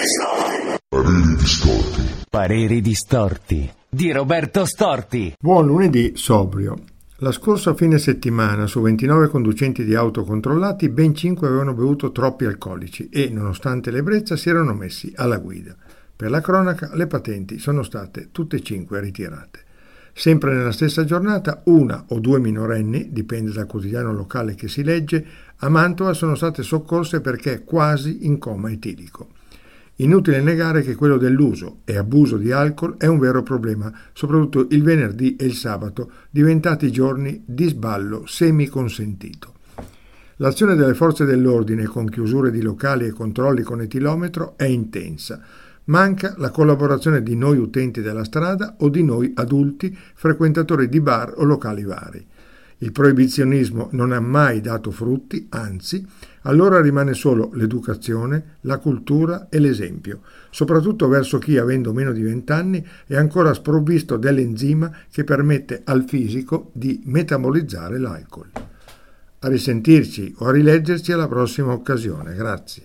Pareri distorti. Pareri distorti di Roberto Storti. Buon lunedì sobrio. La scorsa fine settimana su 29 conducenti di auto controllati ben 5 avevano bevuto troppi alcolici e, nonostante l'ebbrezza, si erano messi alla guida. Per la cronaca, le patenti sono state tutte e 5 ritirate. Sempre nella stessa giornata, una o due minorenni, dipende dal quotidiano locale che si legge, a Mantova sono state soccorse perché quasi in coma etilico. Inutile negare che quello dell'uso e abuso di alcol è un vero problema, soprattutto il venerdì e il sabato, diventati giorni di sballo semiconsentito. L'azione delle forze dell'ordine con chiusure di locali e controlli con etilometro è intensa. Manca la collaborazione di noi utenti della strada o di noi adulti frequentatori di bar o locali vari. Il proibizionismo non ha mai dato frutti, anzi, allora rimane solo l'educazione, la cultura e l'esempio, soprattutto verso chi, avendo meno di 20 anni, è ancora sprovvisto dell'enzima che permette al fisico di metabolizzare l'alcol. A risentirci o a rileggerci alla prossima occasione. Grazie.